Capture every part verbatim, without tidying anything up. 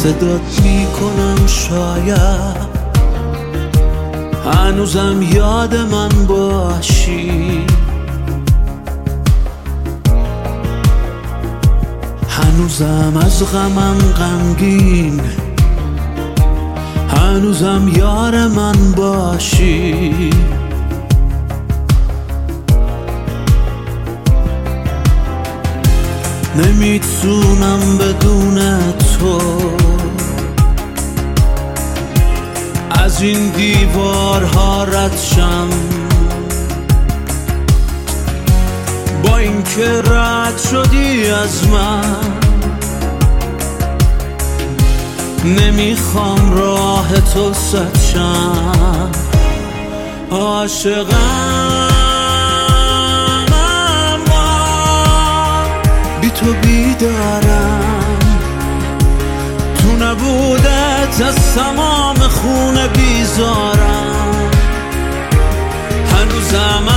صدات میکنم شاید هنوزم یاد من باشی، هنوزم از غمم غمگین، هنوزم یار من باشی. نمیتونم بدون تو از این دیوارها رد شم، با اینکه رد شدی از من نمیخوام راه تو سد شم. عاشقم اما بی تو بیدارم، تو نبودت از تمام خونه بیزارم، هنوزم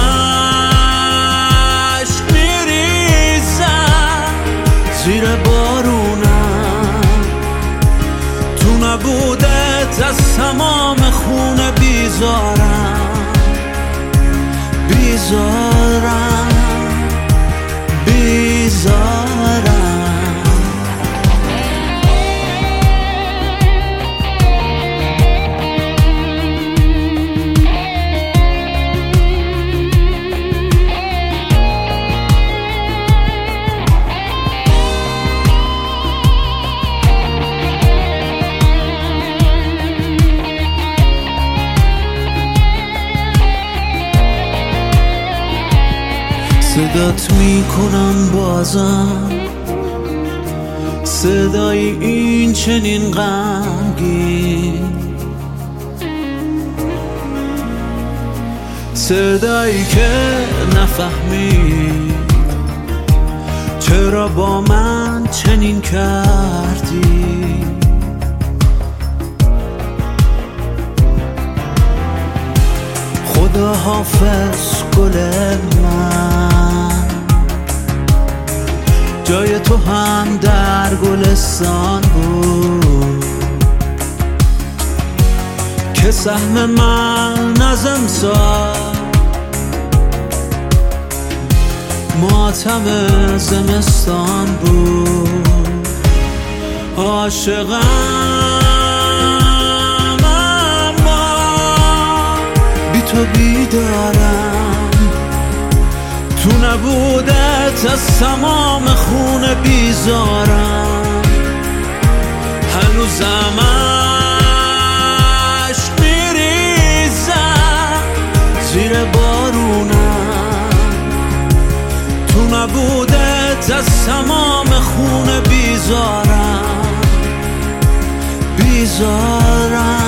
عشق میریزم زیر بارونم، تو نبودت از تمام خونه بیزارم، بیزارم بیزارم. صدات میکنم بازم، صدای این چنین غمگین، صدایی که نفهمی چرا با من چنین کردی. خدا حافظ گل من، جای تو هم در گلستان بود که سهم من از امسال ماتم زمستان بود. عاشقم اما بی تو بیدارم، تو نبودت از تمام خونه بیزارم، هنوزم عشق میریزم زیر بارونم، تو نبودت از تمام خونه بیزارم، بیزارم